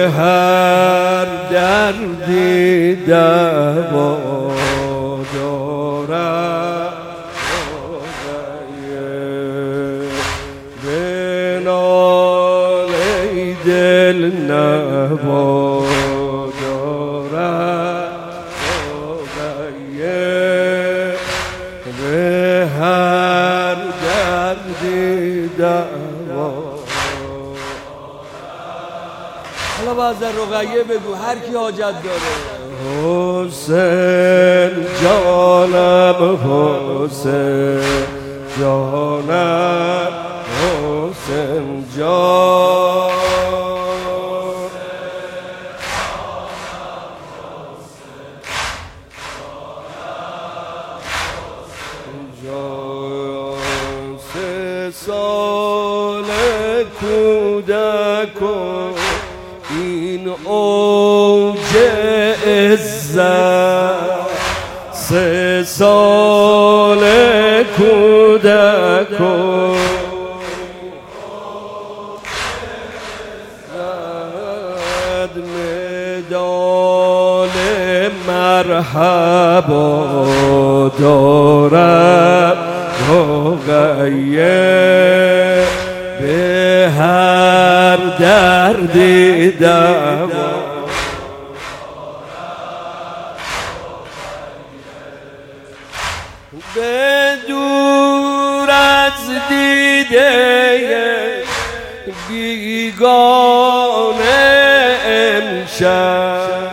هر دردی دوا دارد به ناله دل نوا دارد به هر دردی دوا. حالا باز در رقیه بگو هر کی حاجت داره. حسین جانم حسین جانم حسین جان سه سال کودک این اوج عزت، سه سال کودک مدال مرحبا دارد رقیه به هر دردی دوا. به دور از دیده بیگانه امشب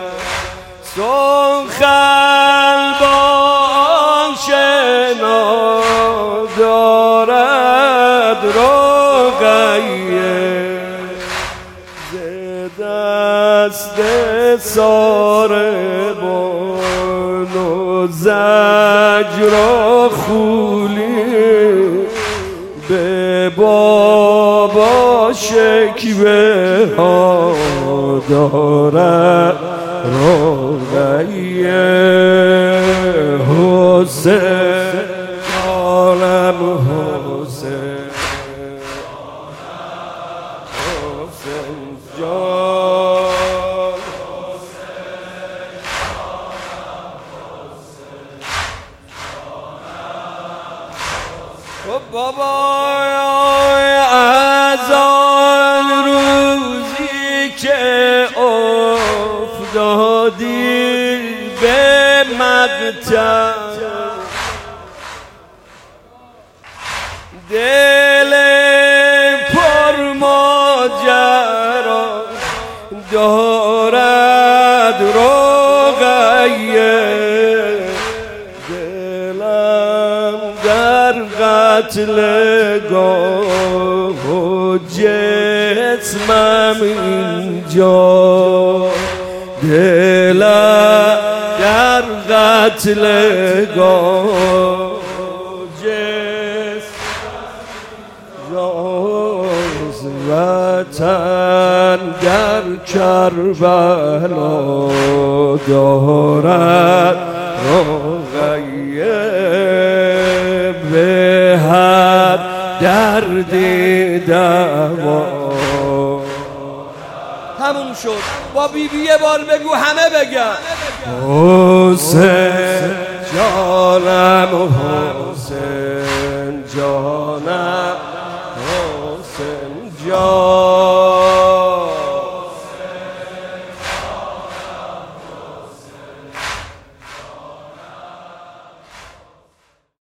سخن با آشنا دارد رقیه ز دست ساربان و زجر و خولی به بابا شکوه ها دارد رقیه حسین جانم حسین حسین جان بابا از آن روزی که افتادی به مقتل دل پر ماجرا دارد رقیه دلم در قتل گاه و جسمم اینجا دلم در قتل گاه وطن در کربلا دارد رقیه به هر دردی دوا. همون شد. با بیبی یه بار بگو همه بگن حسین جانم حسین جانم حسین جان